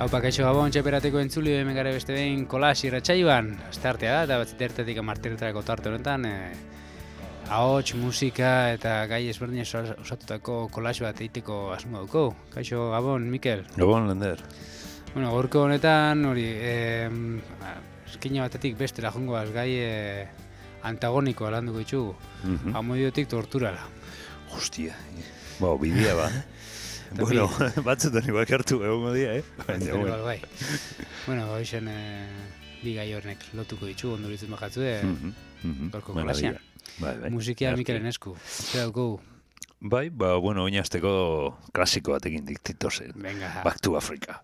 Haupa, kaixo gabon, txeperateko entzuli, hemen gara beste behin kolas irratsaioan. Astartea da, eta batzitertetik amarterretarako tarte honetan, ahots, musika eta gai ezberdin osatutako kolas bat egiteko asmo duko. Kaixo gabon, Mikel. Gabon, Lender. Bueno, gaurko honetan, hori, eskina batetik bestera jongoaz gai antagonikoa landuko ditugu. Amodiotik torturara. Hostia, bidea ba. Bueno, batzutan igual hartu egongo dia, Batzutan bai. Bueno, hoxen bi gai hornek lotuko ditu, onduritzen bakatzu, gorko kolasian. Musikia Mikelen esku, zer dugu? Bai, bueno, oinazteko klasiko batekin diktitozen. Venga. Back to Africa.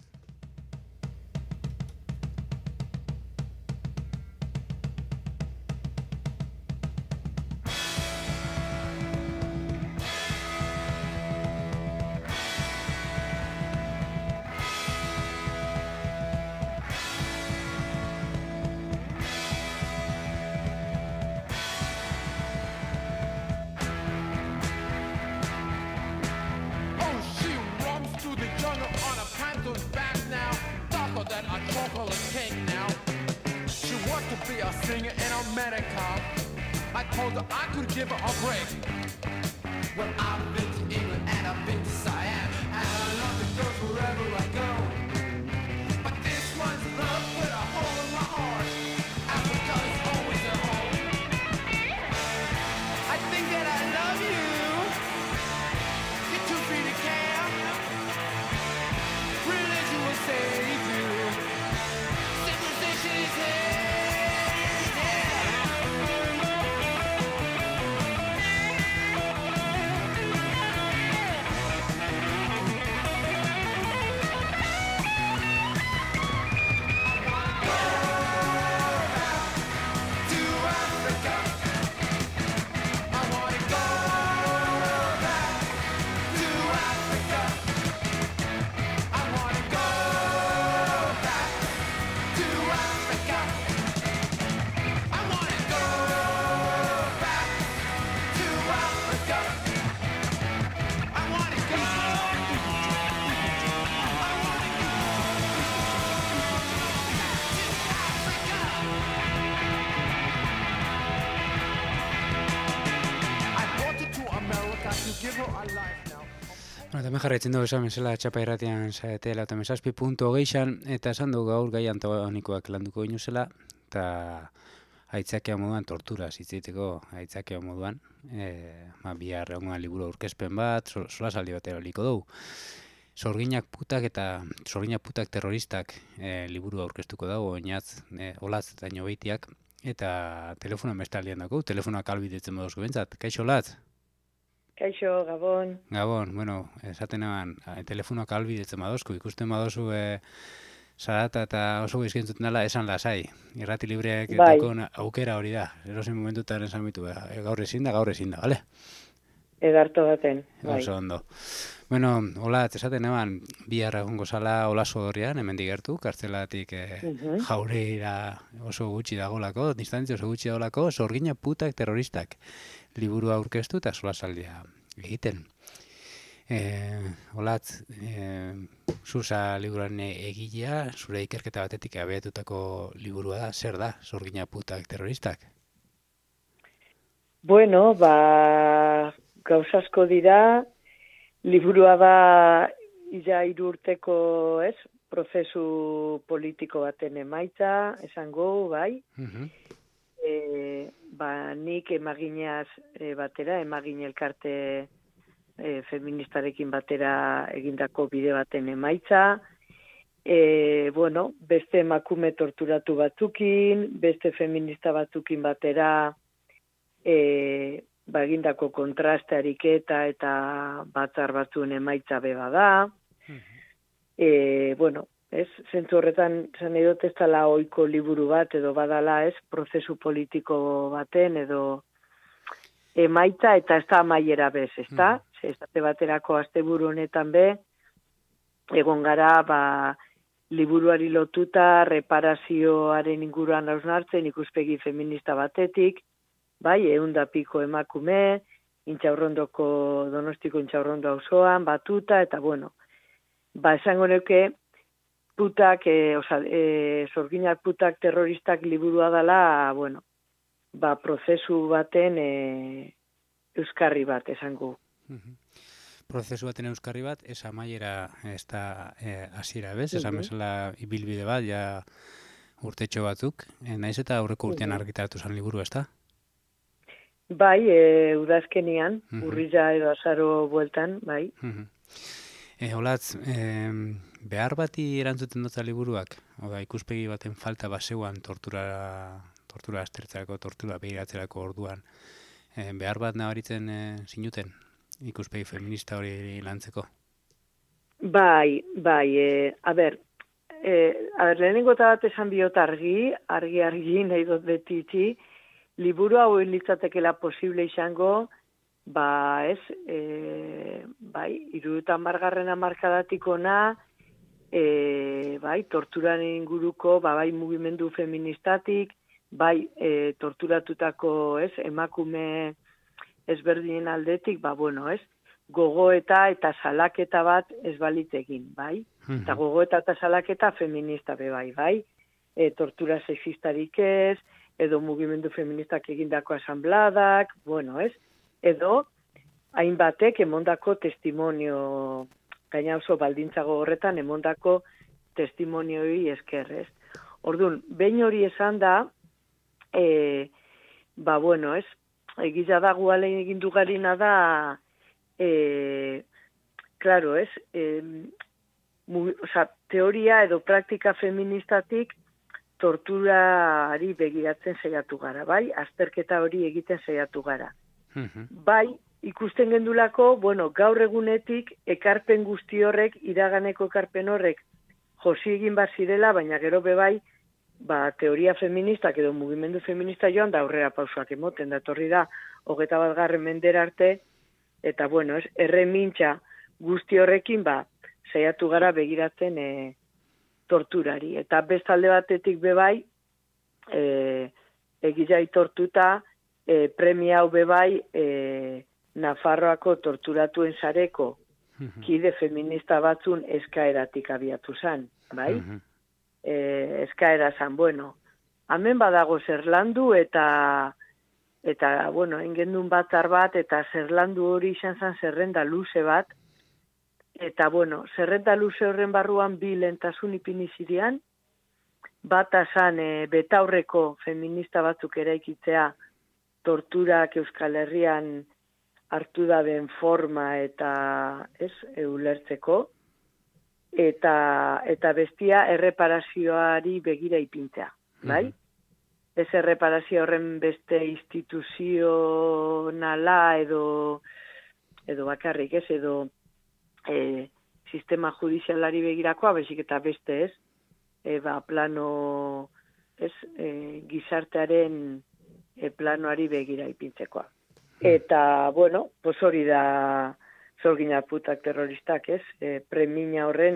Bueno, hemen jarraitzen dugu esan bezala txapa irratian saetela eta mesazpi.geixan eta esan dugu gaur gai antagonikoak landuko inuzela eta aitzakea moduan tortura zitzeiteko aitzakea moduan bihar egongan liburu aurkezpen bat, solasaldi batera liko dugu. Sorginak putak terroristak liburu aurkeztuko dago, oinatz, olatz eta inobeitiak eta telefonoan bestaldian dago, telefonoak albidetzen moduzko bentsat. Kaixo, Olatz? Kaixo, Gabon. Gabon, bueno, esaten eban, telefonoak albidetzen badozku, ikusten badozu zarata eta oso gizkintzuten dela esan lasai. Irrati libreak dako aukera hori da. Erosin momentutan esan bitu, gaur ezin da, bale? Edarto baten, bai. Oso ondo. Bueno, Olatz, esaten eban, bihar egongo zala Olaso Dorrian, hemen digertu, kartzelatik jaureira oso gutxi dagolako, distantzia oso gutxi dagolako, sorgina putak terroristak. Liburua aurkeztu eta solasaldia egiten. Olatz, Susa liburuan egilea, zure ikerketa batetik abiatutako liburua da, zer da, sorgina putak terroristak? Bueno, gauzasko dira, liburua da ia 3 urteko, prozesu politiko baten emaitza, esango, bai. Nik emagineaz batera, emagine elkarte feministarekin batera egindako bide baten emaitza. Beste emakume torturatu batzukin, beste feminista batzukin batera egindako kontraste ariketa eta batzar batzuen emaitza beba da. Zentzu horretan, zan edot ez dala oiko liburu bat, edo badala prozesu politiko baten, edo emaitza eta ez da amaiera bez, ez da? Estate baterako asteburu honetan be, egon gara, liburuari lotuta, reparazioaren inguruan hausnartzen, ikuspegi feminista batetik, bai, 100 piko emakume, Donostiko Intxaurrondo auzoan, batuta, eta esango nuke, putak, Sorginak putak terroristak liburua dela, bueno, prozesu baten euskarri bat, esango. Prozesu baten euskarri bat, ez amaiera, ez da hasiera, bez? Esan bezala ibilbide bat, ja urtetxo batzuk. Naiz eta aurreko urtean argitaratu zen liburu, ez da? Bai, udazkenian, urrila edo azaro bueltan, bai. Olatz, behar bati erantzuten dutza liburuak? Oda, ikuspegi baten falta baseuan tortura aztertzerako, tortura begiratzerako orduan. Behar bat nabaritzen zinuten? Ikuspegi feminista hori lantzeko? Bai, lehenengo eta bat esan biot argi nahi dut beti itxi, liburu hau litzatekela posible izango, irurutan margarren amarkadatik ona, torturan inguruko, bai mugimendu feministatik, bai torturatutako, emakume ezberdinen aldetik, gogoeta eta salaketa bat ez balitegin, bai? Eta gogoeta eta salaketa feminista bai? Tortura sexistarik ez, edo mugimendu feministak egindako asambladak, edo hainbatek emondako testimonio, gaina oso baldintzago horretan emondako testimonioi eskerrez. Orduan, behin hori esan da, egiza da gualen egindu garina da, teoria edo praktika feministatik torturari begiratzen saiatu gara, bai? Azterketa hori egiten saiatu gara. Bai, ikusten gendulako, gaur egunetik ekarpen guzti horrek, iraganeko ekarpen horrek josi egin bazirela, baina gero bebai, teoria feministak edo mugimendu feminista joan da aurrera pausoak emoten, da torri da 21. mendera arte, eta erremintza guzti horrekin saiatu gara begiratzen torturari. Eta bestalde batetik bebai, egizai tortuta, premia hau bebai, Nafarroako torturatuen sareko kide feminista batzun eskaeratik abiatu zan, bai? Eskaera zan, hemen badago zerlandu eta engendun batzar bat, eta zerlandu hori izan zan zerrenda luze bat, eta zerrenda luze horren barruan bi lehentasun ipini zirean, bata zan betaurreko feminista batzuk eraikitzea torturak Euskal Herrian hartu daben forma eta ulertzeko, eta bestia erreparazioari begira ipintzea, bai? Ez erreparazio horren beste instituzionala edo bakarrik ez, edo sistema judizialari begirakoa, baizik eta beste ez, plano gizartearen planoari begira ipintzekoa. Eta, hori da Sorginak putak terroristak, ez? Premina horren,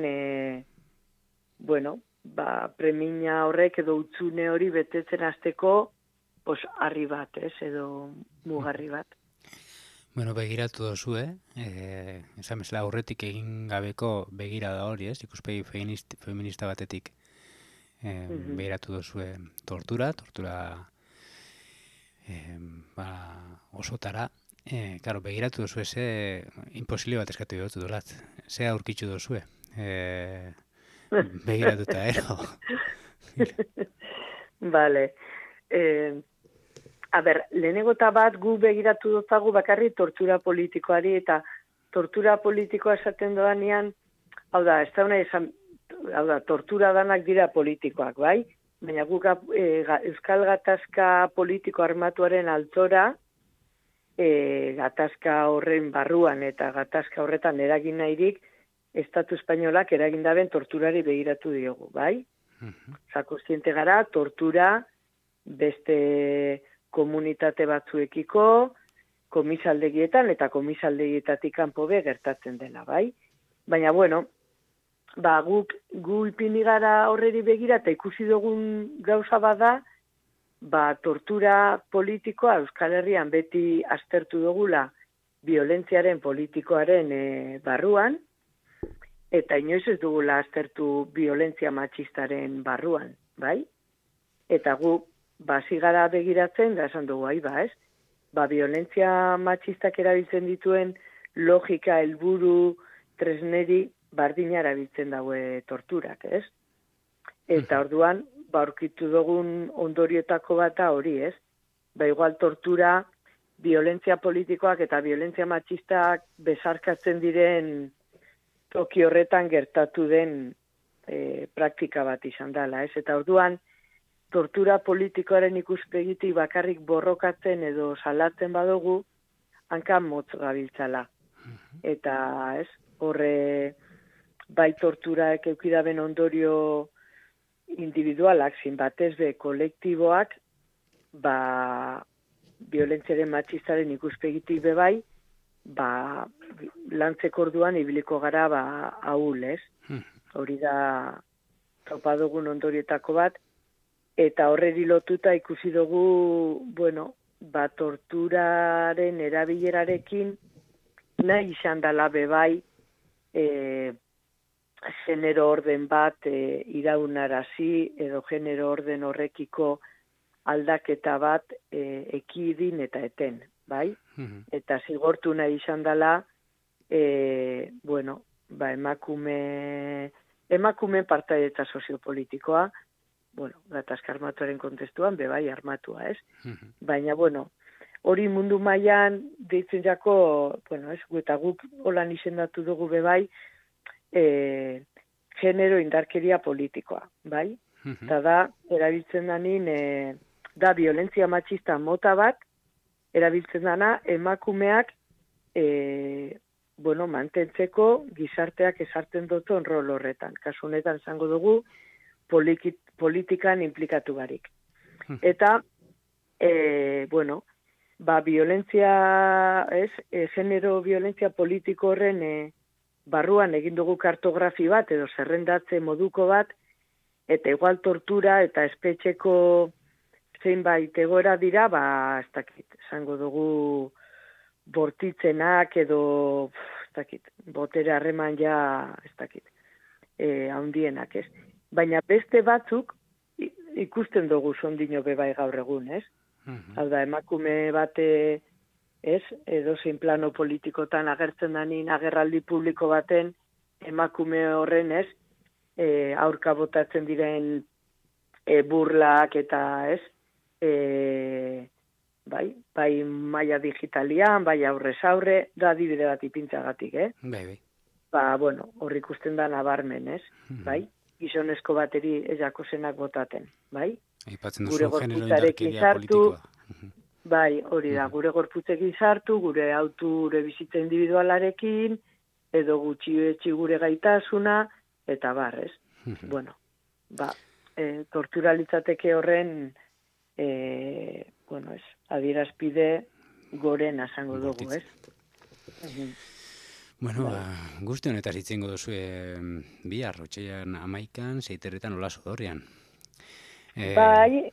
premina horrek edo utzune hori betetzen hasteko, harri bat, ez? Edo mugarri bat. Begiratu dozu, esan bezala aurretik egin gabeko begira da hori, ez? Ikuspegi feminista batetik begiratu dozu tortura osotara. Claro, begiratu dozu imposible bat eskatu dut dolat. Ze aurkitzu dozu, begiratuta, Vale. Lehenengo eta bat gu begiratu dutagu bakarri tortura politikoari, eta tortura politikoa esaten dodanean, tortura danak dira politikoak, bai? Baina guk Euskal Gatazka politiko armatuaren altzora, gatazka horren barruan eta gatazka horretan eragin nahirik, Estatu Espainolak eragindaben torturari begiratu diogu, bai? Kontziente gara, tortura beste komunitate batzuekiko, komisaldegietan eta komisaldegietatik kanpo gertatzen dena, bai? Baina, gu ipini gara horreri begira eta ikusi dugun gauza bada, tortura politikoa Euskal Herrian beti aztertu dugula violentziaren politikoaren barruan, eta inoiz ez dugula aztertu violentzia matxistaren barruan, bai? Eta gu bazigara begiratzen, da esan dugu, ez? Violentzia matxistak erabiltzen dituen logika, helburu, tresneri, bardina erabiltzen daue torturak, ez? Eta orduan, aurkitu dugun ondorietako bata hori, ez? Igual tortura, violentzia politikoak eta violentzia matxistak besarkatzen diren toki horretan gertatu den praktika bat izan dela, ez? Eta orduan, tortura politikoaren ikuspegitik bakarrik borrokatzen edo salatzen badugu, hankan motz gabiltzala. Eta, ez? Horre, bai torturaek eukidaben ondorio individualak, zin batez be kolektiboak, violentziaren matxistaren ikuspegitik bebai, lantzeko orduan ibiliko gara ahul, ez? Hori da topa dugun ondorietako bat, eta horreri lotuta ikusi dugu, torturaren erabilerarekin nahi izan dela bebai genero orden bat iraunarazi edo genero orden horrekiko aldaketa bat ekidin eta eten, bai? Eta zigortu nahi izan dela, emakume partaidetza soziopolitikoa, gatazka armatuaren kontestuan, bebai armatua, ez? Baina, hori mundu mailan deitzen jako, eta guk holan izendatu dugu bebai, genero indarkeria politikoa, bai? Eta da, erabiltzen danin, da violentzia matxista mota bat, erabiltzen dana emakumeak mantentzeko gizarteak ezartzen duten rol horretan. Kasu honetan zango dugu politikan implikatu barik. Eta, genero violentzia politiko horren barruan egin dugu kartografi bat edo zerrendatze moduko bat, eta igual tortura eta espetxeko zeinbait egoera dira, ez dakit, esango dugu bortitzenak edo, ez dakit, botere harreman ez dakit, haundienak, ez? Baina beste batzuk ikusten dugu sondino bebai gaur egun, ez? Hau da, emakume bate, ez? Edo zein plano politikotan agertzen danin agerraldi publiko baten emakume horren, ez? Aurka botatzen diren burlak eta, ez? Bai maila digitalian, bai aurrez aurre, da adibide bat ipintzagatik, Bai. Hor ikusten da nabarmen, ez? Bai? Gizonezko bateri ezakozenak botaten, bai? Aipatzen duzu genero indarkeria politikoa. Bai, hori da, gure gorputzekin sartu, gure gure bizitza individualarekin, edo gutxi gure gaitasuna, eta barrez. Tortura litzateke horren, adierazpide goren asango dugu, ez? Guzti honetaz itzengo duzu bihar, otxaian 11an, Seiterretan Olaso Dorrean. Bai.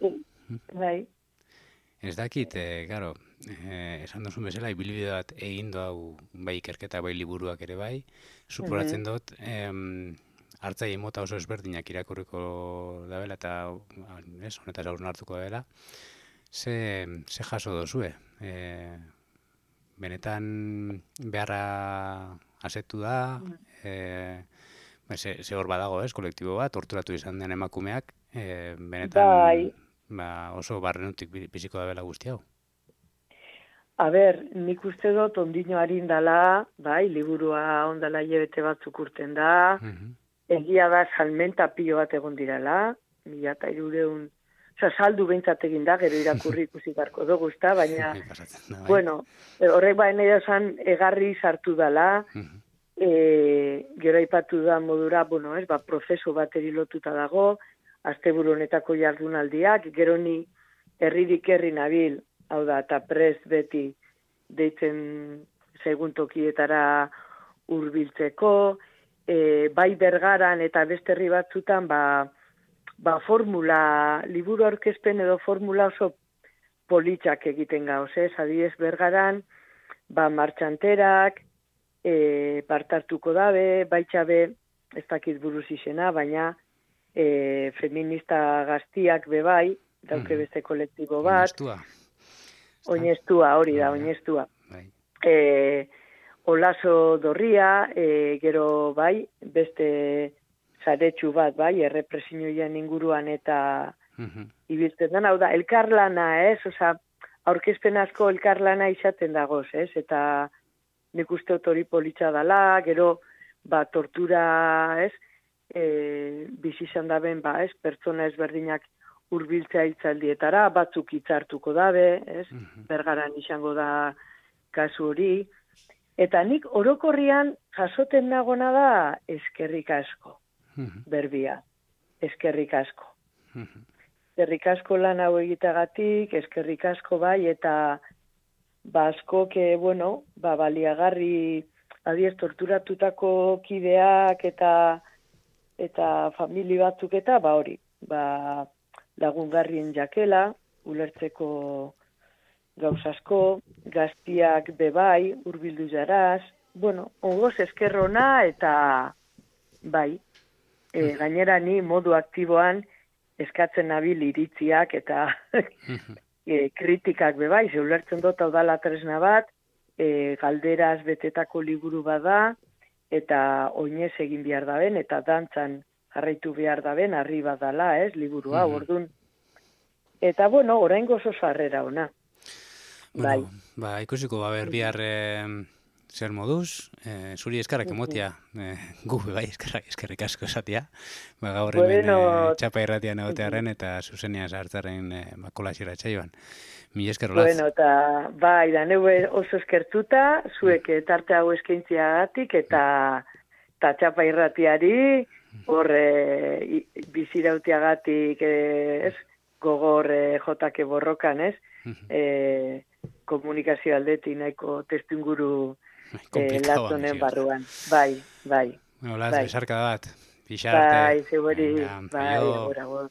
Ez dakit, esan duzun bezala, ibilbide bat egin hau bai ikerketa, bai liburuak ere bai, suporatzen dut, hartzaile mota oso ezberdinak irakurriko dabela eta honetaz aurren hartuko dela, ze jaso duzue? Benetan beharra asetu da, ze hor badago, kolektibo bat, torturatu izan den emakumeak, benetan oso barrenutik biziko da bela guzti hau. Nik uste dut ondino harin dala, liburua ondala hilabete batzuk urten da, egia da salmenta pilo bat egon dirala, 1.300, saldu behintzat egin da, gero irakurri ikusi beharko dugu, baina, horrek nahi da zan egarri sartu dala, gero aipatu da modura, prozesu bateri lotuta dago, asteburu honetako jardunaldiak, gero ni herririk herri nabil, hau da, eta prest beti deitzen segun tokietara hurbiltzeko, bai Bergaran eta beste herri batzutan, formula, liburu aurkezpen edo formula oso politxak egiten gauz, adibidez Bergaran, martxanterak, partartuko dabe, baitxabe ez dakit buruz izena, baina feminista gaztiak bebai, dauke beste kolektibo bat. Oineztua, hori da, oineztua. Olaso Dorria, gero bai, beste zaretxu bat, bai, errepresioien inguruan eta ibiltzen den, hau da, elkarlana, oza, aurkezpen asko elkarlana izaten dagoz, eta nik uste hori politxa dala, gero, tortura, bizi izan daben, pertsona ezberdinak hurbiltzea hitzaldietara, batzuk hitzartuko dabe, Bergaran izango da kasu hori, eta nik orokorrian jasoten nagona da eskerrik asko, berbia, eskerrik asko. Eskerrik asko lan hau egiteagatik, eskerrik asko bai, eta asko, baliagarri adiez torturatutako kideak eta famili batzuk eta hori, lagungarrien jakela, ulertzeko gauz asko, gaztiak bebai, hurbildu jaraz, ongoz eskerrona eta bai, gainera ni modu aktiboan eskatzen nabil iritziak eta kritikak bebai, ze ulertzen dut hau dala tresna bat, galderaz betetako liburu bada, eta oinez egin behar daben, eta dantzan jarraitu behar daben, arri badala, liburua, ordun. Eta, oraingoz oso harrera ona. Bai. Ikusiko, bihar zer moduz, zuri eskarrak emotia, gu bai eskerrik asko esatia, gaur hemen txapa irratian egotearen eta zuzenia sartzaren kolazioa etxaioan. Mila eskerrolaz. Eta bai, da neu oso eskertuta, zuek tarte hau eskaintziagatik eta txapa irratiari, hor bizirautiagatik gogor jotake borrokan, komunikazio aldetik nahiko testuinguru latzonen barruan. Bai. Olaz, besarka da bat. Pixarte. Bai, zegoeri. Bai, agora.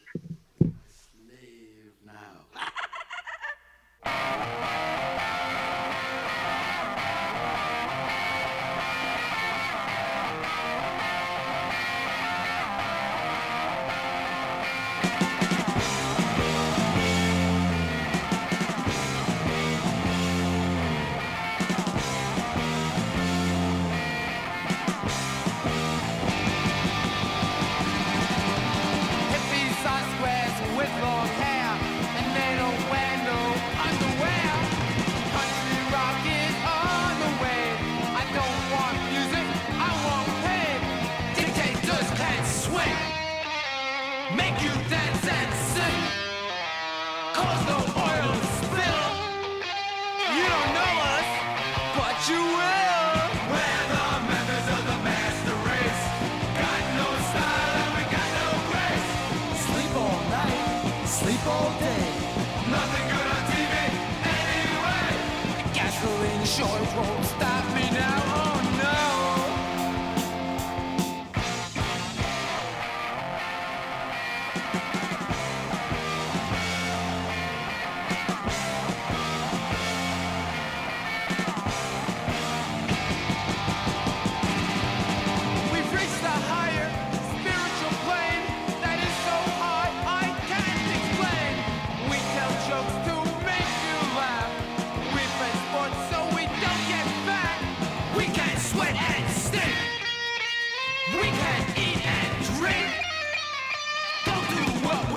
We can eat and drink. Go to work.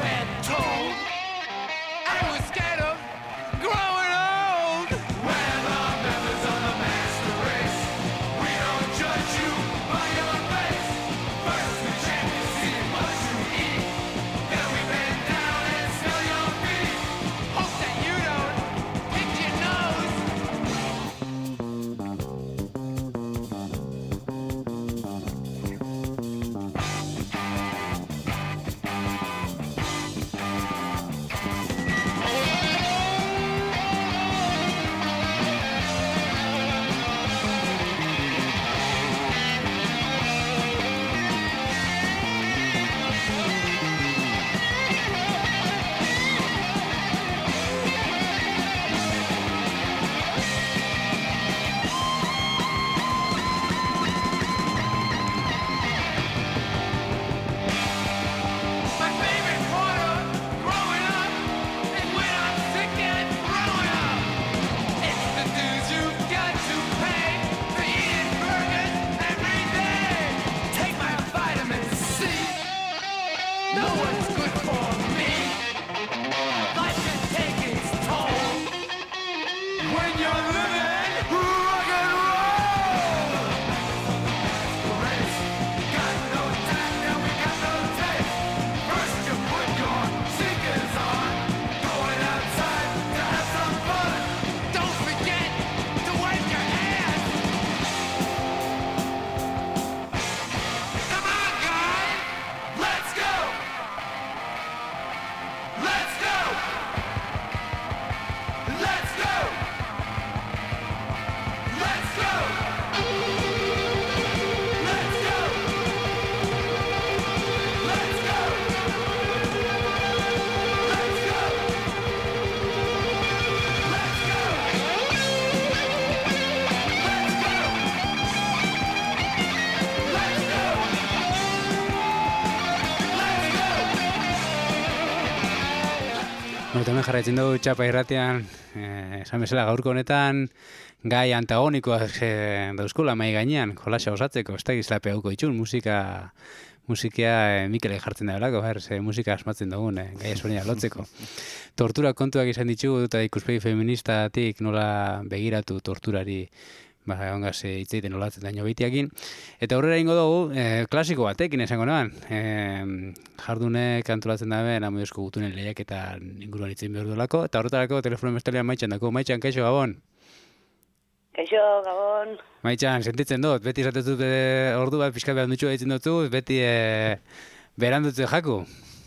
Hemen jarraitzen dugu txapa irratean, esan bezala gaurko honetan, gai antagonikoak dauzkola mai gainean, jolasa osatzeko, ez da gizlape hauko itxun, musika Mikelek jartzen da belako, musika asmatzen dugun, gai esonea lotzeko. Tortura kontuak izan ditugu, eta ikuspegi feministatik nola begiratu torturari, ongaz hitzeiten olatzen daino behitiakin. Eta horrela ingo dugu, klasiko batekin esango nahan. Jardunek antolatzen dabe, Amodio Gutunen lehiak eta inguruan hitzen behar duelako. Eta horretarako telefono bestalean Maitxan dako. Maitxan, kaixo, Gabon? Kaixo, Gabon. Maitxan, sentitzen dut, beti izatetu ordu bat pixka behar dutxu egiten dutu, beti berandutzen jaku.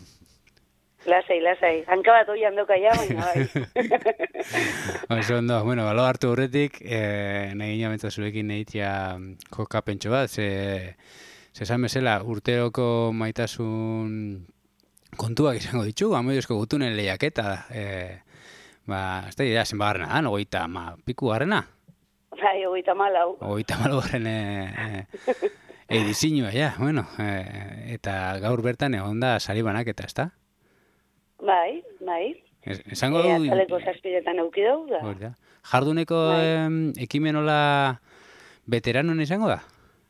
Lasai. Hanka bat hori handoka ja, baina bai. Oso ondo, bueno, balo hartu horretik, nahi gina bentsa zurekin egitea kokapentxo bat, ze esan bezala urteroko maitasun kontuak izango ditugu, Amodio Gutunen lehiaketa, ez da idea, zenba garrena, ogeita piku garrena? Bai, 34. 34 garren edizinua, ja, bueno, eta gaur bertan egon da sari banaketa, ez da? Bai. Esango du... Azaleko zazpiretan euki dugu da. Jarduneko ekimenola veteranon izango da?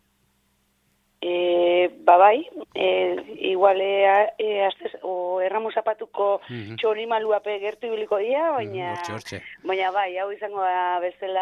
Bai, igual erramu zapatuko txorimaluape gertu ibiliko dira, baina bai, hau izango da bezala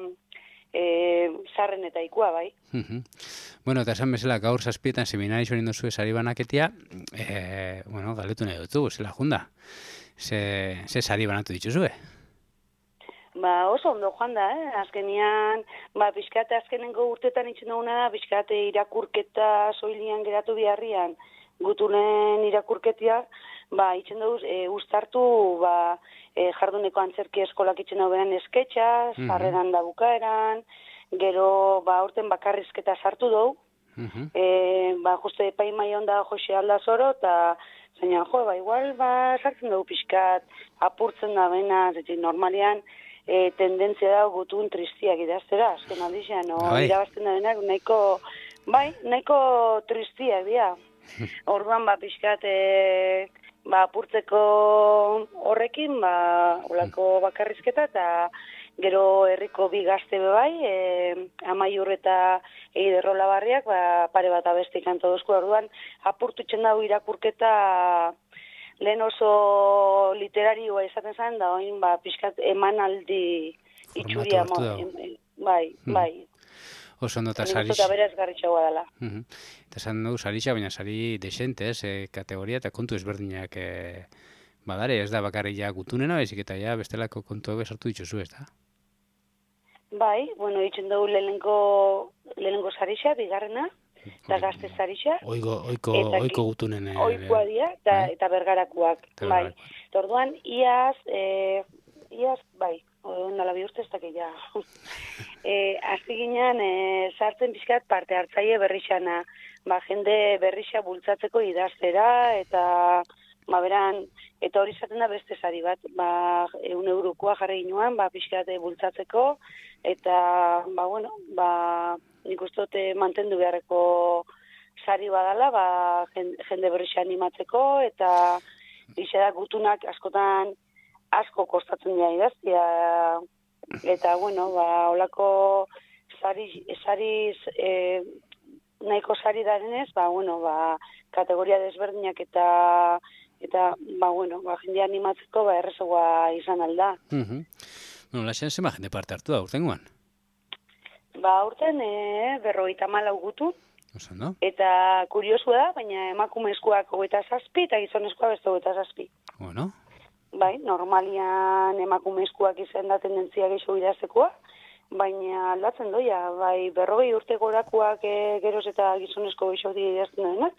zarren eta ikua, bai. Bueno, eta esan bezala gaur zazpietan seminari zorin dozu esari banaketia, galetu nahi dutu, zela junda. Ze sari banatu dituzue? Oso ondo joan da, azkenian, pixkate azkenengo urtetan itxen duguna da, pixkate irakurketa soilian geratu biharrian, Gutunen irakurketia, itxen dugu uztartu, jarduneko antzerki eskolak itxen dugu beran esketxaz, harreran da bukaeran, gero, aurten bakarrizketa sartu dugu, justu epaimai onda Jose Aldazoro, eta zeina, igual, sartzen dugu pixkat, apurtzen da bena, normalian, tendentzia da Gutun tristiak idaztera, azken aldizan, irabazten da benak, nahiko tristiak dira. Orduan, pixkat, apurtzeko horrekin, olako bakarrizketa, eta gero herriko bi gazte bai, Amaiur eta Eider Olabarriak, pare bat abesti kanto dozku, orduan, apurtutzen dago irakurketa lehen oso literarioa izaten zen, da oin, pixkat emanaldi itxuria, bai. Oso ondo eta sarix. Eta beraz garritxagoa dela. Eta esan dugu sarixa, baina sari desente, kategoria eta kontu ezberdinak badare, ez da bakarri ja Gutunena, bezik eta ja bestelako kontuak besartu dituzu, ez da? Bai, itxen dugu lehenengo sarixa, bigarrena, eta gazte sarixa. Oiko Gutunen. Oikoa dira, eta bergarakuak. Bai. Orduan, iaz, ondala bi urte ez dakit ja. Azti ginen, sartzen pixkat parte hartzaile berrixana, jende berrixa bultzatzeko idaztera, eta beran, eta hori izaten da beste sari bat, 100 eurokoa jarri ginoan, pixkat bultzatzeko, eta, nik uste mantendu beharreko sari badala, jende berrixa animatzeko, eta ixe da Gutunak askotan asko kostatzen dira idaztia, eta, holako sariz, nahiko sari darenez, kategoria desberdinak eta jendea animatzeko errezagoa izan alda. Bueno, laxen zema jende parte hartu da, urtengoan? Urten 54 gutun. Oso, no? Eta kuriosua da, baina emakumezkoak 27 eta gizonezkoak beste 27. Bueno. Bai, normalian emakumezkoak izan da tendentzia gehiago idaztekoa, baina aldatzen doia, bai, 40 urte gorakoak geroz eta gizonezko gehiago idazten denak,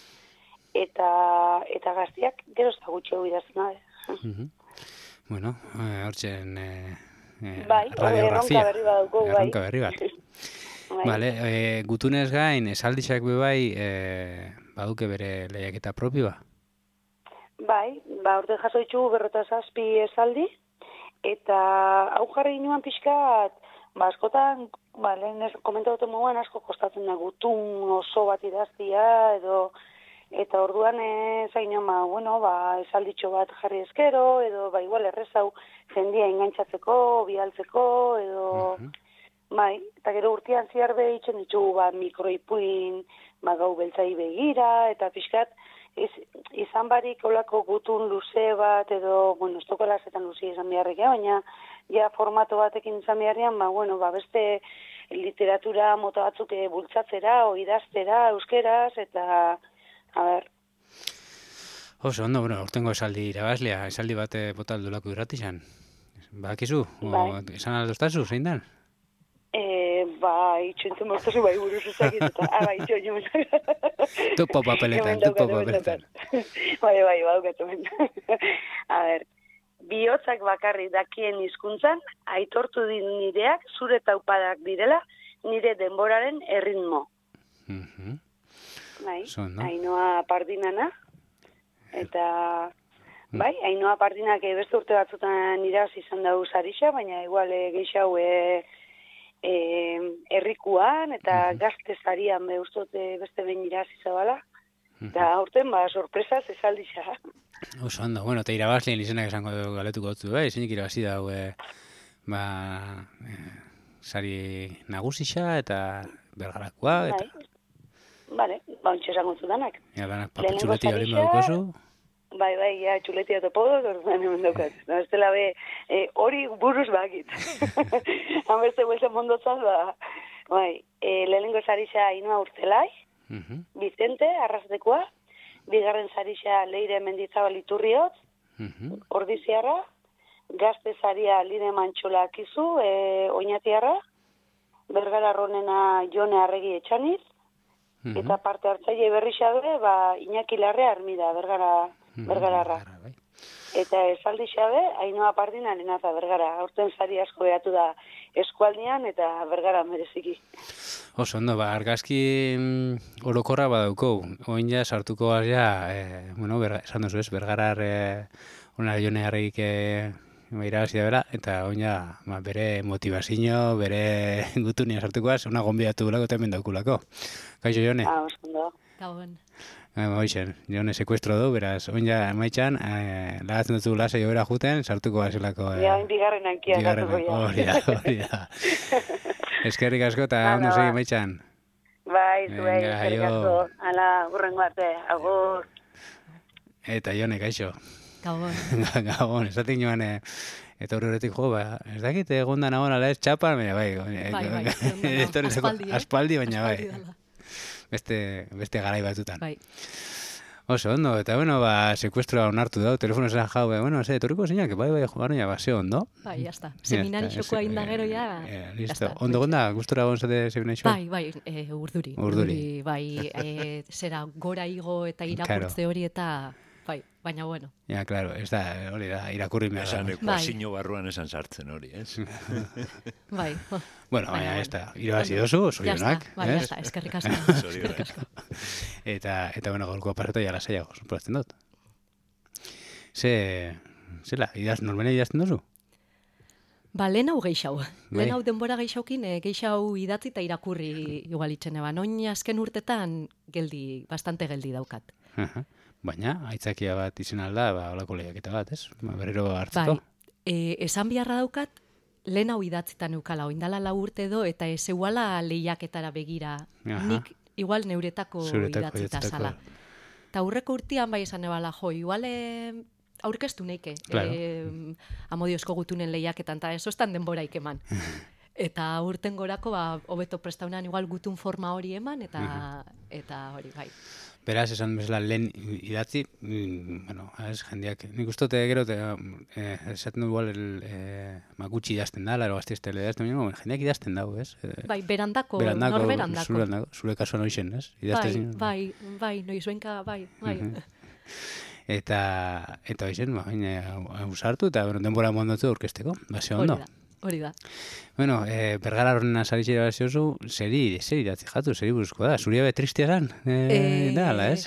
eta gaztiak geroz eta gutxo idazten da. Bueno, hortzen radiografia. Erronka berri bat. Vale, gutunez gain, esaldixak bai, baduke bere lehiaketa propioa? Bai, urte jaso ditugu 47 esaldi, eta hau jarri ginoan pixkat, askotan, lehen komentatu moduan asko kostatzen da gutun oso bat idaztia, eta orduan zainoan, esalditxo bat jarri ezkero, edo igual errezau jendia engantzatzeko, bialtzeko, edo... Bai, eta gero urtean zehar behitzen ditugu mikroipuin, gau beltzai begira, eta pixkat, izan barik olako gutun luze bat, edo, ez toko lazetan luzi izan beharrik, baina ja formato batekin izan beharrian, beste literatura mota batzuk bultzatzera, o idaztera, euskeraz, eta, Oso, ondo, urtengo esaldi irabazlea, esaldi bat botaldulako irratizan. Bakizu, esan aldoztazu, zein dan? Itxentzen bortazu buruz ezagit, eta, itxo. Topo papeletan. Bai, baukatu men. Bihotzak bakarri dakien hizkuntzan, aitortu nireak, zure taupadak direla, nire denboraren erritmo. Ainhoa Pardinana, eta... Ainhoa Pardinak beste urte batzutan iraz izan dago sarixa, baina igual gehiago herrikuan eta gazte zarian ustot beste behin iraz izabala. Eta aurten, sorpresaz esaldixa. Oso ondo, eta irabazlien izenak esango galetuko dutzu, izenik irabazi dago sari nagusixa eta bergarakoa. Bale, ontsa esango zudanak. Danak papatxuleti hori madukozu. Bai, txuleti eta podo, orduan hemen daukat. Ez dela hori buruz bakit. Hanbeste buelten mondotzaz, lehenengo sarixa Ainhoa Urzelai, Vicente, Arrasatekoa, bigarren sarixa Leire Mendizabal Iturriotz, Ordiziarra, gazte saria Lide Mantxola Akizu, Oñatiarra, Bergara Ronena Jone Arregi Etxaniz, eta parte hartzaile berri xabe, Iñaki Larrea Armida, Bergararra. Eta esaldi xabe, Ainhoa Pardinaren eta Bergara. Aurten sari asko behatu da eskualdian eta Bergara mereziki. Oso, ondo, argazki orokorra badauko. Oin ja, sartuko ja, esan duzu ez, Bergarar ona Jone Arregik irabazi da bera, eta oin ja, bere motivazio, bere gutunia sartuko az, ona gonbidatu gulako eta hemen daukulako. Kaixo, Jone? Oso, ondo. Gabon. Hoixen, Jone sekuestro du, beraz, oin ja maitxan, lagatzen dutzu lasa jobera juten, sartuko azelako. Oin bigarren ankia. Hori da. Eskerrik asko eta ondo segi maitxan. Bai, zuei, eskerrik asko. Ala, urrengo arte, agur. Eta Jone, kaixo. Gabon. Gabon, esatik joan, eta horretik ez dakit, egondan agona ez txapan, bai. Aspaldi, baina bai. Beste garai batzutan. Bai. Oso, ondo, eta sekuestroa onartu dau, telefono esan jau, etorriko zeinak, bai, joan, ze ondo. Bai, jazta. Seminarixokoa indagero, listo. Ondo gonda, gustora gonzate seminarixoa? Bai, urduri. Bai, zera gora igo eta irakurtze hori eta... Bai, baina bueno. Ja, claro, ez da, hori da, irakurri mehar. Esan ekuazio barruan esan sartzen hori, ez? Bai. Bueno, baina ez da, irabazi dozu, zorionak. Bai, ez da, eskerrik asko. Eta, gaurkoa pasata jala zaiago, suporatzen dut. Zela, normena idazten dozu? Lehen hau geixau. Lehen hau denbora geixaukin, geixau idatzi eta irakurri igualitzen eban. Oin azken urtetan bastante geldi daukat. Baina, aitzakia bat izan alda, holako lehiaketa bat, ez? Berriro hartzeko. Bai, esan biharra daukat, lehen hau idatzitan eukala, oindala 4 urte edo, eta ez eguala lehiaketara begira. Nik igual neuretako idatzita zala. Ta aurreko urtean bai esan ebala, jo, igual aurkeztu neike, Claro. Amodiozko gutunen lehiaketan, eta ez ostan denboraik eman. Eta urten gorako, hobeto prestaunean igual gutun forma hori eman, eta hori, bai. Beraz, esan bezala lehen idatzi, bueno, jendeak, nik ustote gero, esaten du igual, gutxi idazten dala, ero gazti estele idazten, jendeak idazten dago, ez? Bai, norberandako. Zure kasuan hoixen, ez? Bai, noizuenka, bai. Eta hoixen, usartu, eta denbora mondotzu aurkesteko, base ondo. Hori da. Bueno, Bergara horren azaritxera baziozu, zeri idatzi jatu, zeri buruzko da, zuri abe tristia zan? Da, ala, ez?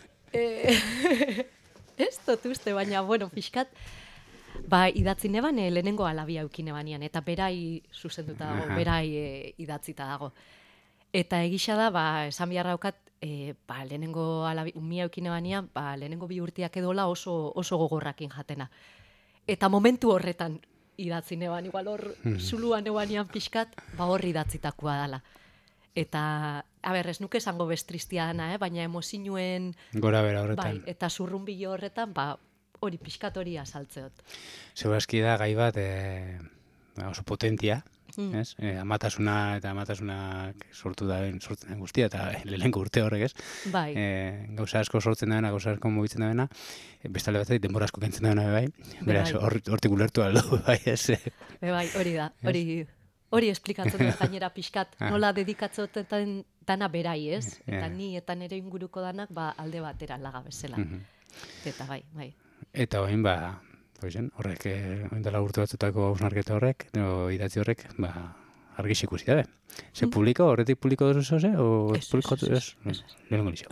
Ez dut uste, baina, bueno, pixkat, idatzi neban lehenengo alabia eukine banian, eta berai zuzenduta dago, berai idatzita dago. Eta egisa da, esan biharra daukat, lehenengo umia eukine banian, lehenengo 2 urteak edola oso gogorrakin jatena. Eta momentu horretan, idatzi neban, igual hor zuluan ebanian pixkat, hor idatzitakoa dela. Eta, ez nuke esango bestristia dana, baina emozinuen... Gora bera horretan. Bai, eta zurrunbilo horretan, hori pixkat hori azaltzeot. Segurazki da gai bat oso potentia, ez? Amatasunak sortzen den guztia, eta lehenko urte horrek, ez? Bai. Gauza asko sortzen dena, gauza asko mugitzen dena, bestalde batzai denbora asko kentzen dena, bai? Beraz, hortik ulertu aldo, bai, ez? Bai, hori da, hori esplikatzen dut gainera pixkat, nola dedikatzotetan dana berai, ez? Eta ni eta nire inguruko danak alde batera laga bezala. Eta bai. Eta oin, horrek, oindala urte batzutako hausnarketa horrek, idatzi horrek, argix ikusi dabe. Ze publiko, horretik publiko duzu ze? Ez. Lehenengo lixo.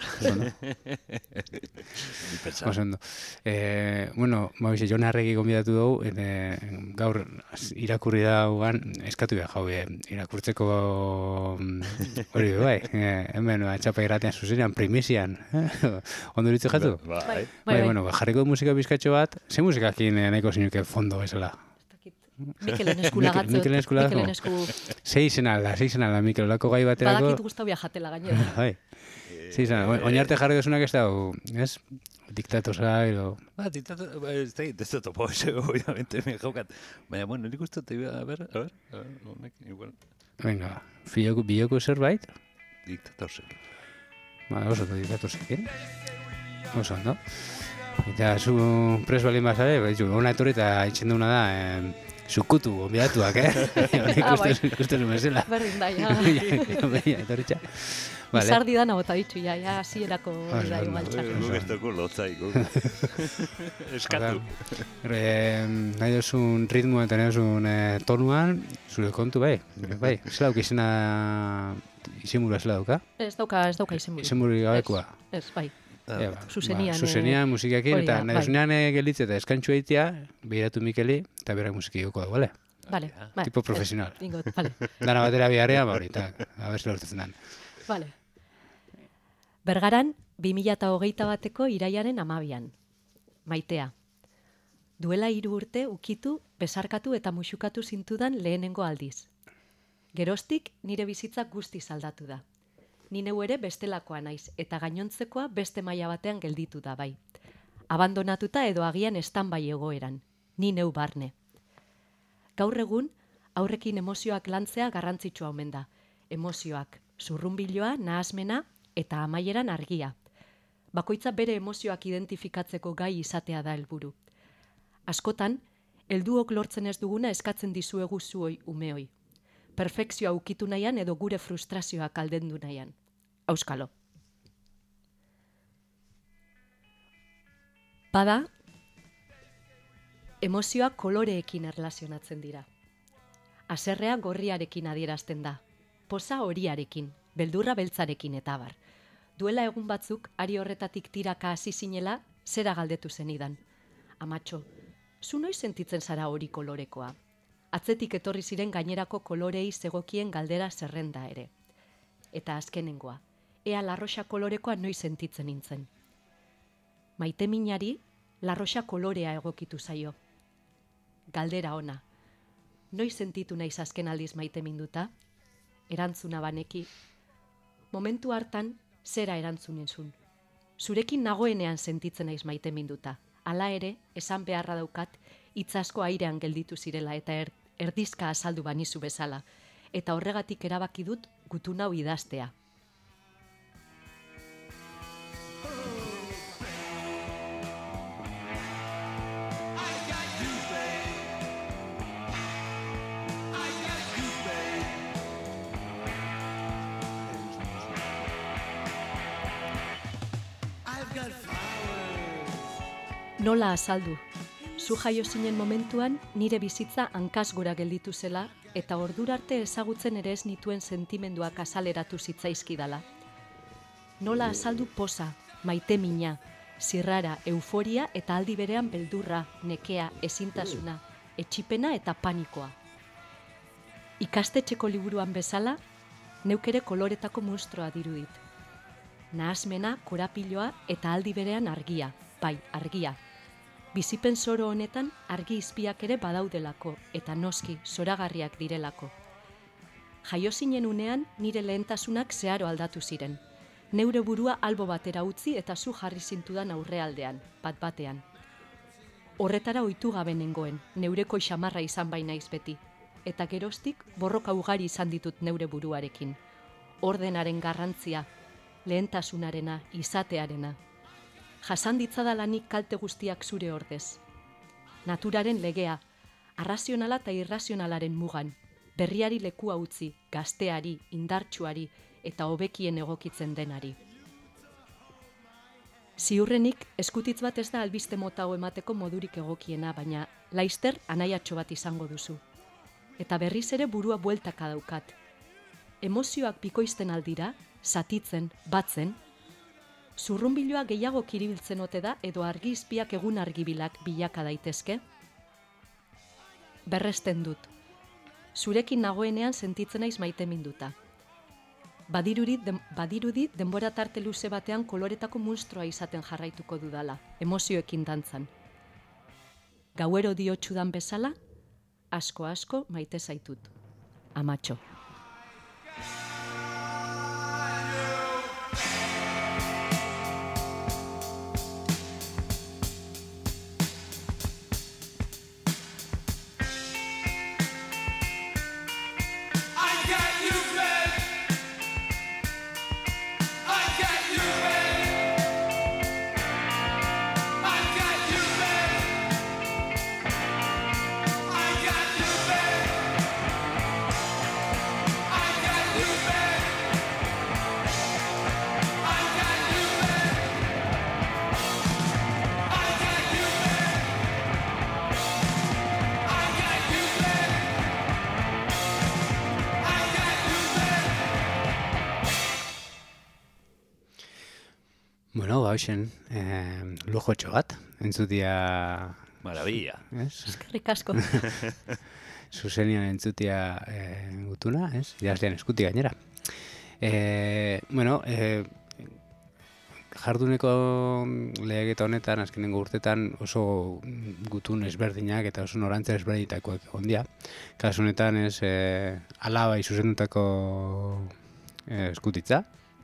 Osondo. Bueno, Jon Arregi gonbidatu dugu, gaur irakurri daugan, eskatu behar jau, irakurtzeko hori bai, hemen txapa irratean zuzenean, primizian. Ondo ditu jatu? Bai. Bueno, jarriko musika bizkatxo bat, ze musikakin nahiko zinuke fondo bezala? Mikelen eskulagatzu. Mikelen esku... Seizen alda, Mikel, olako gai baterako... Badakit guztau biajatela gainera. Bai. Seizen alda. Oinarte jarri dozunak ez dago, ez? Diktatosa, edo... Ez da topo, obviamente, me jaukat. Baina, bueno, nik uste, a ver, igual. Venga, biloko zerbait? Diktatorsekin. Oso diktatorsekin. Oso, no? Eta zu pres balin bazare, hona etorri eta itxen duna da, zukutu, onbidatuak, Ikusten bezala. Berdin da, Etorritxa. Izardi dana bota ditxu, hasierako da igualtza. Guk ez dugu lotzaiko. Eskatu. Nahi duzun ritmoa eta nahi duzun tonuan, zure kontu, bai. Zela duk izena, izenburua zela duka? Ez dauka izenburu. Izenburu gabekoa? Ez, bai. Zuzenian musikakin, eta nahi duzunean gelitze eta eskantxu egitea, behiratu Mikeli, eta berak musiki goko dugu, bale? Bale. Tipo profesional. Bingot, bale. Dana batera biharrean, eta haber zela urtetzen dan. Bale. Bergaran, 2021ko iraiaren 12an. Maitea. Duela 3 urte ukitu, besarkatu eta musukatu zintudan lehenengo aldiz. Geroztik nire bizitza guztiz aldatu da. Ni neu ere bestelakoa naiz, eta gainontzekoa beste maila batean gelditu da bai. Abandonatuta edo agian standby egoeran. Ni neu barne. Gaur egun, aurrekin emozioak lantzea garrantzitsua omen da. Emozioak, zurrunbiloa, nahasmena eta amaieran argia. Bakoitza bere emozioak identifikatzeko gai izatea da helburu. Askotan, helduok lortzen ez duguna eskatzen dizuegu zuoi umeoi. Perfekzioa ukitu nahian edo gure frustrazioak aldendu nahian. Auskalo. Bada, emozioak koloreekin erlazionatzen dira. Haserrea gorriarekin adierazten da, poza horiarekin, beldurra beltzarekin eta abar. Duela egun batzuk, ari horretatik tiraka hasi zinela, zera galdetu zenidan. Amatxo, zu noiz sentitzen zara hori kolorekoa? Atzetik etorri ziren gainerako kolorei zegokien galdera zerrenda ere. Eta azkenengoa, ea larroxa kolorekoa noiz sentitzen nintzen. Maite minari, larroxa kolorea egokitu zaio. Galdera ona, noiz sentitu naiz azken aldiz maite minduta? Erantzuna baneki. Momentu hartan, zera erantzunenzun. Zurekin nagoenean sentitzen naiz maite minduta. Hala ere, esan beharra daukat, hitz asko airean gelditu zirela eta erdizka azaldu banizu bezala. Eta horregatik erabaki dut gutun hau idaztea. Nola azaldu? Zu jaio zinen momentuan nire bizitza hankaz gora gelditu zela eta ordura arte ezagutzen ere ez nituen sentimenduak azaleratu zitzaizkidala. Nola azaldu poza, maite mina, zirrara, euforia eta aldi berean beldurra, nekea, ezintasuna, etxipena eta panikoa. Ikastetxeko liburuan bezala, neuk ere koloretako munstroa dirudit. Nahasmena, korapiloa eta aldi berean argia, bai, argia. Bizipen zoro honetan argi izpiak ere badaudelako eta noski zoragarriak direlako. Jaio zinen unean nire lehentasunak zeharo aldatu ziren. Neure burua albo batera utzi eta zu jarri zintudan aurrealdean, bat-batean. Horretara ohitu gabe nengoen, neureko xamarra izan bainaiz beti. Eta geroztik borroka ugari izan ditut neure buruarekin. Ordenaren garrantzia, lehentasunarena, izatearena. Jasan ditzadalanik kalte guztiak zure ordez. Naturaren legea, arrazionala eta irrazionalaren mugan, berriari lekua utzi, gazteari, indartsuari eta hobekien egokitzen denari. Ziurrenik, eskutitz bat ez da albiste mota hau emateko modurik egokiena, baina laizter anaiatxo bat izango duzu. Eta berriz ere burua bueltaka daukat. Emozioak bikoizten aldira, zatitzen, batzen, zurrunbiloa gehiago kiribiltzen ote da edo argi izpiak egun argibilak bilaka daitezke? Berresten dut. Zurekin nagoenean sentitzen naiz maite minduta. Badirudi denbora tarte luze batean koloretako munstroa izaten jarraituko dudala, emozioekin dantzan. Gauero diotsudan bezala, asko maite zaitut. Amatxo. Bueno, hoxen, lujotxo bat, entzutia... Maravilla. Eskerrik asko. Zuzenian entzutia gutuna, idazlean eskuti gainera. Jarduneko lehageta honetan, azkenengo urtetan oso gutun ezberdinak eta oso norantza ezberdinetakoak ondia. Kasu honetan alabai zuzendutako eskutitza.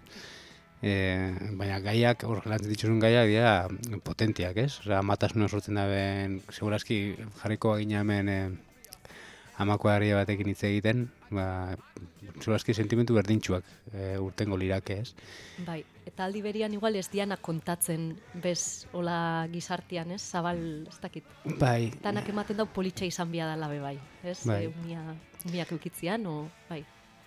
Baina gaiak, lantzen dituzun gaiak dira potentiak, Osea, matasuna sortzen daben, segurazki jarriko agina hemen amakoa batekin hitz egiten, segurazki sentimentu berdintxuak urtengo lirake, Bai, eta aldi berian igual ez dianak kontatzen bez hola gizartian, zabal, ez dakit. Bai. Tanak ematen dau politxa izan bia dala be bai, Bai. Umiak eukitzian, bai.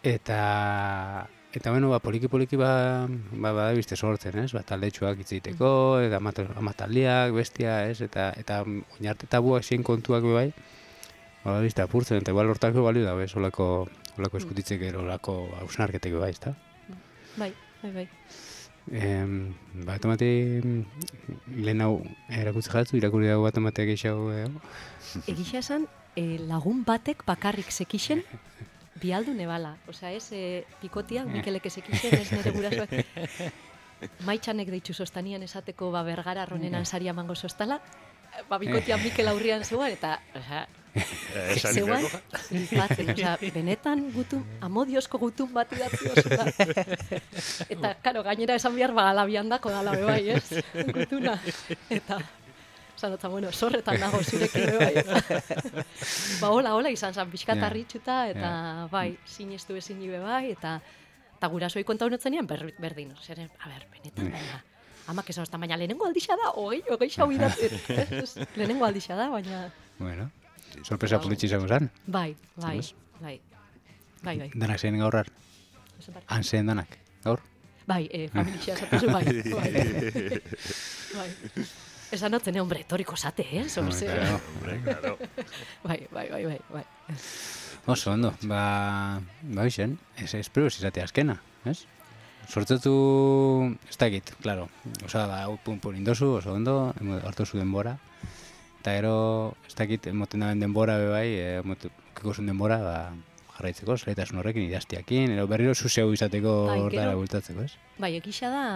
Eta bueno, poliki-poliki badabizte sortzen, taldetxuak hitz egiteko, eta amataldiak, bestia, eta oinarte tabuak zien kontuak bai, badabizte apurtzen, eta igual hortako balio da, olako eskutitzek ero, olako hausnarketek bai, ezta? Bai. Batomate lehen hau erakutze jatzu, irakurri dago batomate gehiago. Egisa esan, lagun batek bakarrik zekixen, bialdu nebala, osea pikotiak, Mikelek ezekixen, ez nire gurasoak. Maitxanek deitzu sostanian esateko Bergara ronenan saria mango sostala, bikotiak Mikel aurrian zegoen, eta Zeuan, flipatzen, osea, benetan gutun, amodiozko gutun bat idatzi osua. Eta, karo, gainera esan behar bagalabian dako dala bebai, ez? Gutuna. Eta, zanotza, bueno, sorretan dago zurekin bebai. Ba, hola izan zan, pixkat harritxuta, eta bai, sinestu ezin ibe bai, eta gurasoi konta honetzen nian berdin. Zeren, a ber, benetan, baina, amak esan baina lehenengo aldixa da, hogei xau idatzi. Lehenengo aldixa da, baina... Bueno, sorpresa politxe izango zen. Bai. Danak zein gaur har? Hansen danak, gaur? Bai, familia esatuzu, bai. Esan notzen, hombre, etoriko zate, Claro. Bai. Oso, ondo, hoxen, espero izate azkena, ez? Sortzetu, ez dakit, klaro. Osa, pun indozu, oso ondo, hartu zu denbora. Eta gero, ez dakit, emoten daben denbora bebai, keko zuen denbora, jarraitzeko, zelaitasun horrekin, idaztiakin, ero berriro zuzeu izateko hortara bultatzeko, ez? Bai, egisa da,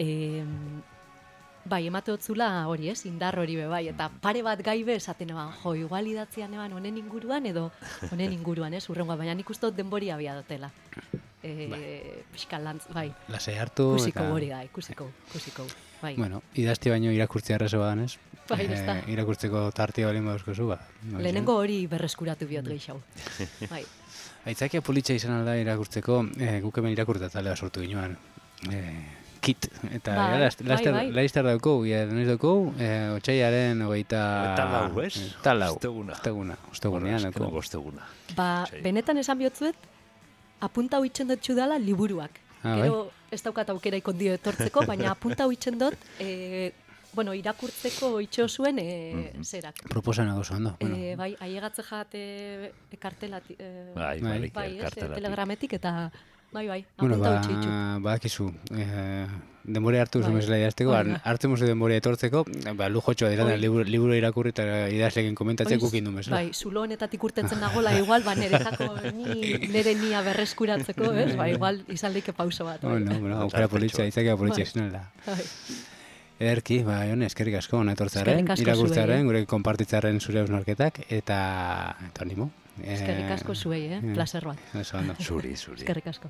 bai, emate hotzula hori, ez, indar hori bebai, eta pare bat gaibe esaten eban, igual idatzean eban honen inguruan, ez, urrengoa, baina nik uste dut denbori abia dutela. Piskal lantz, bai. Lasai hartu, ikusiko hori da, ikusiko, bai. Bueno, idazti baino irakurtzea errazo badan, ez? Bai, ez da. Irakurtzeko tartia balin baduzko zu, ba. Lehenengo hori berreskuratu biot gehiago. Bai. Aitzakia politxa izan alda irakurtzeko, guk hemen irakurtatalea sortu ginoan. Kit, eta laiztar daukau, denez daukau, otxaiaren hogeita... Talau, ez? Talau. Ostegunean daukau. Ba, benetan esan bihotzuet, apunta huitzen dut dala liburuak. Gero ez daukat aukera ikondio etortzeko, baina apunta huitzen dut, irakurtzeko itxo zuen zerak. Proposana gozo, ondo. Bai, aiegatze jate kartelat, kartelatik. telegrametik, eta bai, apunta huitxe itxu. Badakizu, denbore hartu zumezela idazteko, hartzen muzu denbore etortzeko, lujotxoa dira, liburu irakurri eta idazlekin komentatzeko kindu mesela. Bai, zulo honetatik urtetzen nagola, igual, nire nia berreskuratzeko, ez? Ba, igual, izan leike pauso bat. Aukera politxa, izakia politxa izan da. Ederki, jone, eskerrik asko, hona etortzaren, irakurtzaren, gure konpartitzaren zure hausnarketak, eta animo. Eskerrik asko zuei, placer bat. Zuri. Eskerrik asko.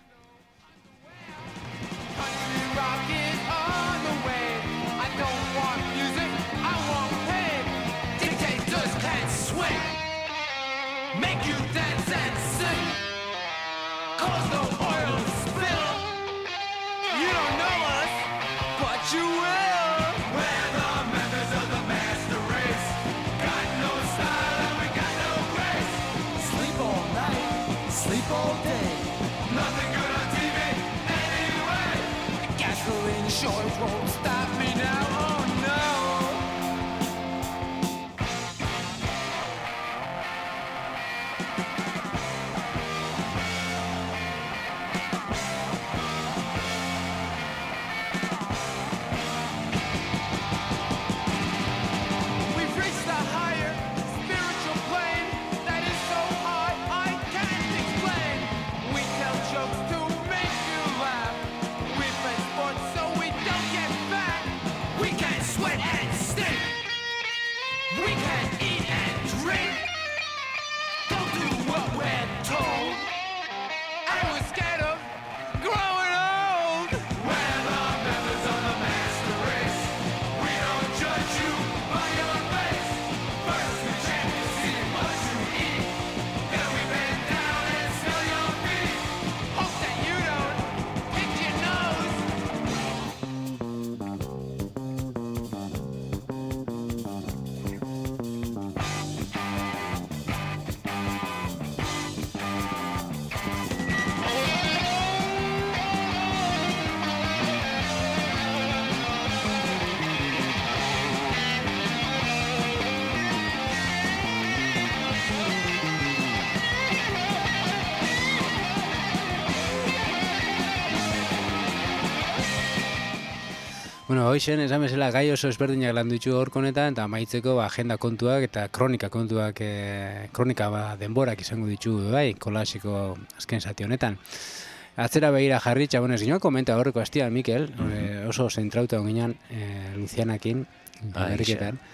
Won't stop me now, oh no. We've reached the higher spiritual plane that is so high I can't explain. We tell jokes to make you laugh. We play sports so we don't get fat. We can sweat and stink. We can eat and drink. Don't do what we're told. I was scared of growing old. We're the members of the master race. We don't judge you by your face. First we check to see what you eat. Then we bend down and smell your feet. Hope that you don't pick your nose. Bueno, hoxen, esan bezala gai oso ezberdinak landu ditu gaurko honetan, eta amaitzeko agenda kontuak eta kronika kontuak, kronika denborak izango ditu bai, kolasiko azken zati honetan. Atzera behira jarri, txabonez, ginoa komenta horreko hastian, Mikel, oso zentrauta onginan Lucianakin, berriketan.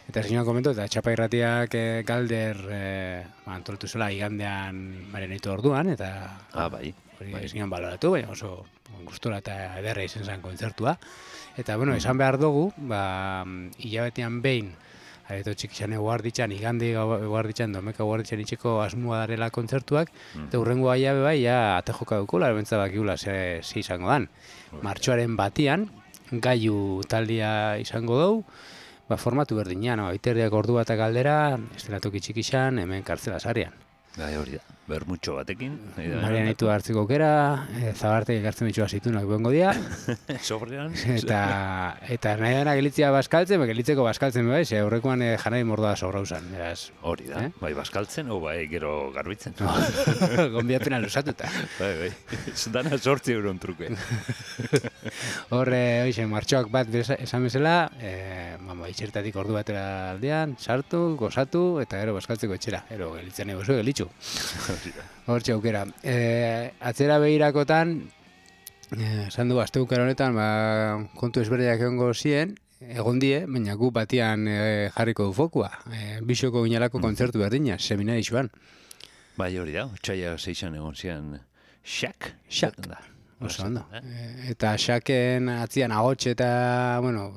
Eta zinuan komento, eta Txapa Irratiak galder antolatu zela igandean mareneitu orduan, eta Bai. hori zinuan baloratu, baina oso gustora eta ederra izan zen kontzertua. Eta, bueno, esan behar dugu, hilabetean behin, areto txikixan eguarditxan, igande eguarditxan, domeka eguarditxan itxeko asmoa darela kontzertuak, eta hurrengo aiabe bai, ja, ate joka dukula, bentsa bakigula ze izango dan. Martxoaren batian, gaiu taldia izango dugu, formatu berdinean, baiterdiak ordu bat galdera, estelatoki txikixan, hemen kartzela sarian. Hori da, bermutxo batekin. Marianitu hartzeko aukera, zabartek ekartzen bitxua zitunak bengo dia, Sobrean. eta nahi dena gelitzea baskaltzen, gelitzeko baskaltzen bai, ze aurrekoan janari mordoa sobra usan, beraz. Hori da, bai baskaltzen, o bai gero garbitzen. Gonbiapena lusatuta. Bai, dana 8 euron truke. Horre, martxoak bat esan bezala, itxertatik ordu batera aldean, sartu, gozatu, eta gero baskaltzeko etxera, gero gelitzen egozu gelitxu. Hortxe aukera. Atzera behirakotan, esan du, asteukera honetan, kontu ezberdinak egongo ziren, egon die, baina gu batian jarriko du fokua. Bisoko ginalako kontzertu berdina, seminarixuan. Bai, hori da, otxaila 6an egon zian Xak. Oso ondo. Eta Xaken atzian ahots eta, bueno,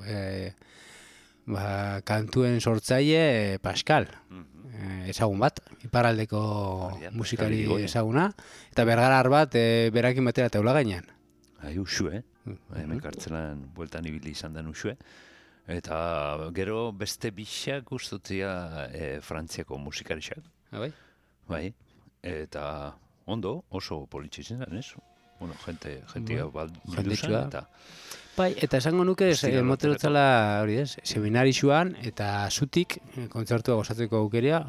kantuen sortzaile Pascal. Ezagun bat, iparraldeko musikari ezaguna, eta bergarar bat berakin batera teula gainean. Usue, hemen kartzelan bueltan ibili izan den Usue, eta gero beste bixak gustutzia Frantziako musikarixak. Bai, eta ondo, oso politxe izan den, ez? Bueno, jentia balduzan, eta... Bai, eta esango nuke, moterotzala, hori ez, seminarixuan, eta zutik, kontzertua gozatzeko aukeria,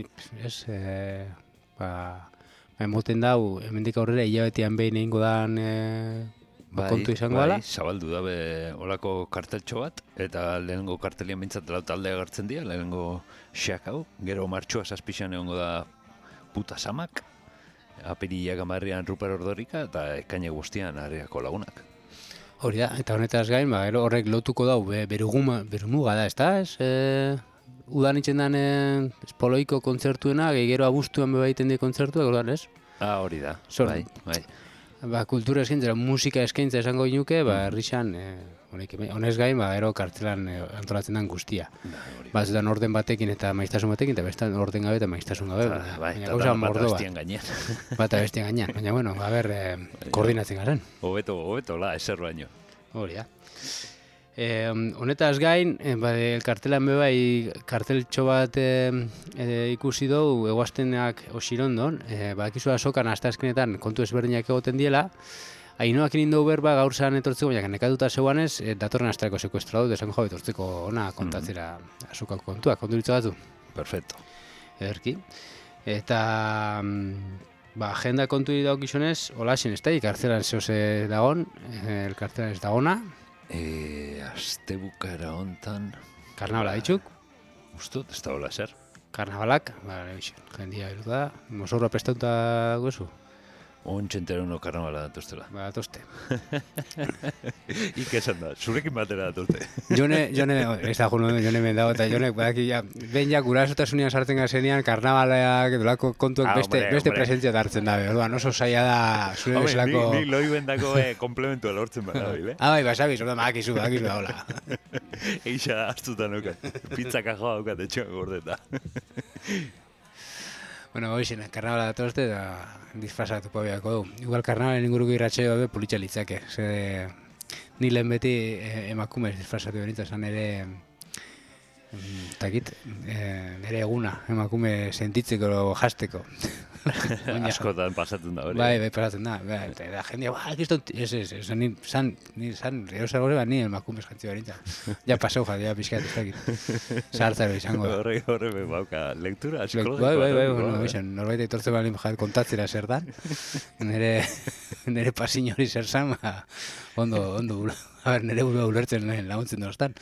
moten dau, hemendik aurrera, hilabetean behin egingo dan kontu izango dela. Bai, zabaldu dabe olako karteltxo bat, eta lehenengo kartelian bintzat taldea agertzen dira, lehenengo Xak hau, gero martxoa 7an egongo da Puta Samak, apirila gamarrian Ruper Ordorika, eta ekaina guztian Areako Lagunak. Hori da, eta honetaz gain, gero horrek lotuko dau, berumuga da, ez da? Udan itxen den espoloiko kontzertuena, gero abuztuan bebaiten di kontzertuak, ordan, ez? Hori da, bai. Kultura eskaintza, musika eskaintza esango inuke, herrixan, honez gain, gero kartzelan antolatzen den guztia. Batzutan orden batekin eta maiztasun batekin, eta bestan orden gabe eta maiztasun gabe. Eta bat abestien gainean. Bat abestien gainean, baina, bueno, koordinatzen garen. Hobeto, la, eser baino. Hori da. Honetaz gain, kartelan bebai karteltxo bat ikusi dugu eguaztenak osirondon, bakizua sokan astazkenetan kontu ezberdinak egoten diela, Ainoak inindu berba gaur zan etortzeko, baina nekatuta zeuanez, datorren astrako sekuestradu, desan jo etortzeko ona kontatzera azokako kontuak, kontu ditza batu? Perfecto. Ederki. Eta, agenda kontu dauk izonez, holaxen ez da, kartzelan zehose dagon, kartzelan ez dagona. Astebukara hontan... Karnabala ditxuk. Ustut, ez da hola zer. Karnabalak, jendia iru da, mozorra prestauta gozu. Ontxentero no karnabala datuztela. Datuzte. Ik esan da, zurekin batera datuzte. Jone, ez da jone mendago, eta jone, ben ja gurasotasunean sartzen gazenean, karnabalak, edolako kontuak beste presentzia hartzen dabe. Orduan, oso zaila da, zure bezalako... Nik loi bendako komplementua lortzen bada, bile? Bai, basabiz, orduan, badakizu da, hola. Eixa hartutan okat, pizza kajoa okat etxoan gordeta. Bueno, hoxen, karnabala datozte eta disfrazatu pabiako du. Igual karnabalen inguruko irratxeo dabe politxa litzake. Ni lehen beti emakume disfrazatu benita, zan ere nire eguna emakume sentitzeko jasteko. Askotan pasatzen da hori. Bai, pasatzen da. Eta jendia, ni eusar gore, ni emakume jantzio benita. Ja pasau jatea pixkat ez dakit. Sartzaro izango da. Horre bauka, lektura psikologikoa. Bai, norbait etortzen balin kontatzera zer dan. Nire pasiño hori zer zan, ondo, nire burua ulertzen laguntzen doztan.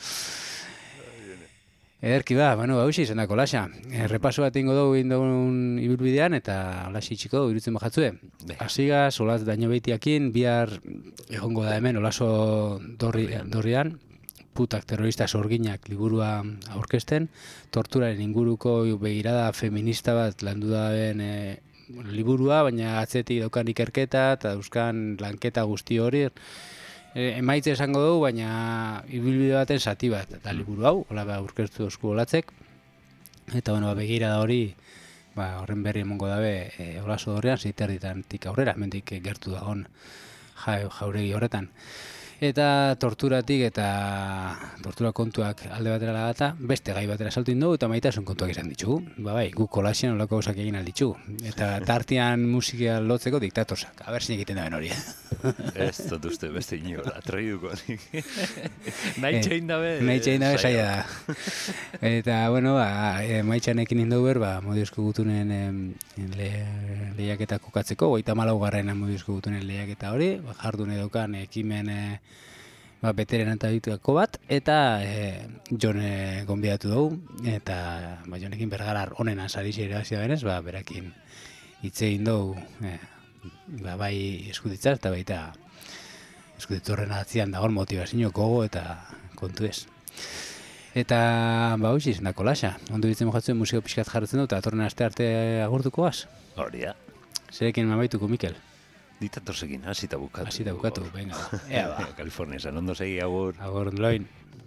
Ederki ba, hausi izan dako lasa. Repaso bat ingo dugu indogun ibilbidean eta olasi txiko irutzen bajatzue. Asigaz, olaz daño behitiakin, bihar egongo da hemen olaso dorrian, putak terrorista sorginak liburua aurkezten, torturaren inguruko begirada feminista bat landu daben liburua, baina atzetik daukan ikerketa eta dauzkan lanketa guzti hori, emaitze esango dugu, baina ibilbide baten zati bat, eta liburu hau, hola aurkeztu Esku Olatzek, eta begirada hori, horren berri emongo dabe Olaso Dorrean, Ziterditantik aurrera, mendik gertu dagoen jauregi horretan. Eta torturatik eta tortura kontuak alde batera lagata, beste gai batera saltin dugu eta maitasun kontuak izan ditugu. Guk Kolaxen olako gauzak egin alditzu. Eta tartean musika lotzeko diktatorsak. Aber zin egiten daben hori. Ez dut uste beste inola, traiduko. Nahi txein dabe saia da. Eta, maitxanekin indu ber, Modiozko Gutunen lehiaketa kokatzeko, 34. Modiozko Gutunen lehiaketa hori, jardun edukan ekimen beterenatako bat, eta Jone gonbidatu dugu, eta Jonekin bergarar onena sarixi erabazia denez, berakin hitz egin dugu, bai eskuditzaz, eta baita eskuditzu horren atzian dagoen motivazio gogo eta kontu ez. Eta, hoxi, zendako Kolaxa, ondo ditzen mojatzen musiko pixkat jarretzen dut, eta atorren aste arte agurtukoaz? Hori da. Zerekin mabaituko, Mikel? Diktatorzekin, hasita bukatu. Hasita bukatu, venga. Kalifornia, zan ondo segi, agur. Agur, loin.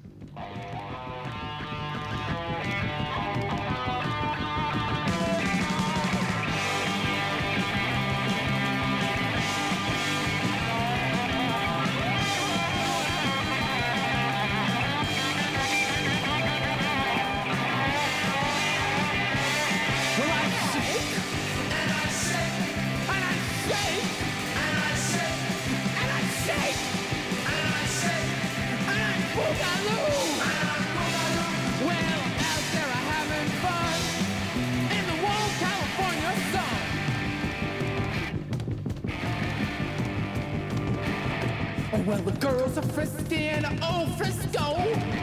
Well, the girls are frisky in old Frisco.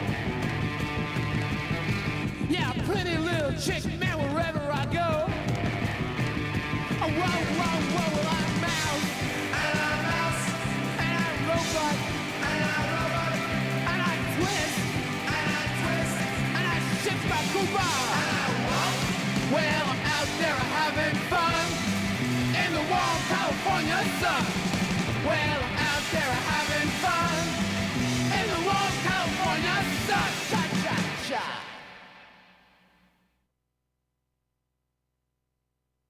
Yeah, pretty little chick, man, wherever I go. Oh, whoa, whoa, whoa, well, I'm mouse, and I'm mouse, and I'm robot, and I'm robot, and I twist, and I twist, and I shift my goodbye.